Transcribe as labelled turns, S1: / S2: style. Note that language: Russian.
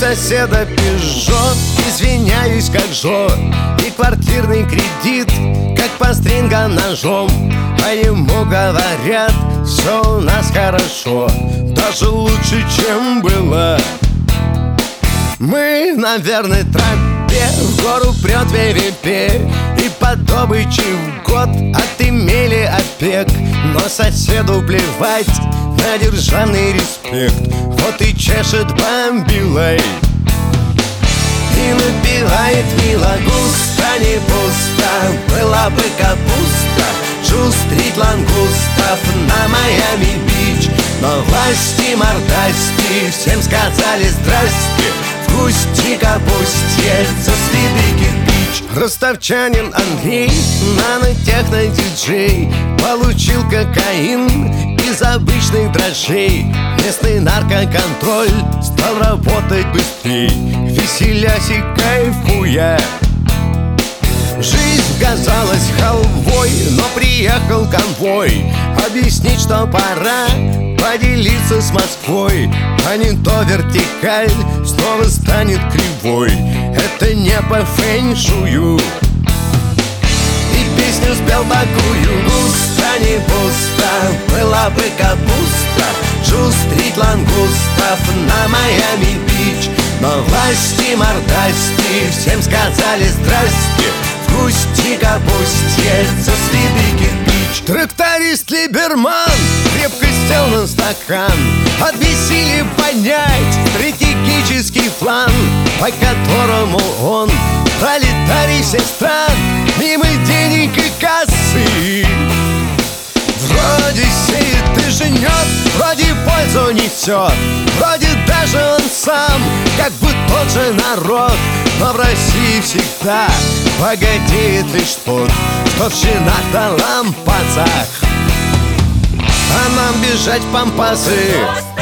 S1: соседа Пежо, извиняюсь, как Жо. И квартирный кредит, как по стрингам ножом. А ему говорят, все у нас хорошо, даже лучше, чем было. Мы на верной тропе, в гору прет ВВП, и по добыче в год отымели опек. Но соседу плевать на державный респект, вот и чешет бомбилой и напевает мило: густо, не пусто, была бы капуста, шустрить лангустов на Майами-Бич. Но власти мордасти всем сказали здрасте, в густи капусте заслепи кирпич. Ростовчанин Андрей, нанотехно-диджей, получил кокаин из обычных дрожжей. Местный наркоконтроль стал работать быстрей, веселясь и кайфуя. Жизнь казалась халвой, но приехал конвой объяснить, что пора поделиться с Москвой. А не то вертикаль снова станет кривой, это не по фэншую. И песню спел такую: густо, не пусто, была бы капуста, шустрить лангустов на Майами-Бич. Но власти мордасти всем сказали здрасте, в густи капусте заслепи кирпич. Тракторист Либерман крепко сел на стакан, от веселья понять стратегический план, по которому он, пролетарий всех стран, мимо денег и кассы, вроде сеет и женет, вроде пользу несет, вроде даже он сам, как бы тот же народ. Но в России всегда богатеет лишь тот, кто в чинах да лампасах. А нам бежать в пампасы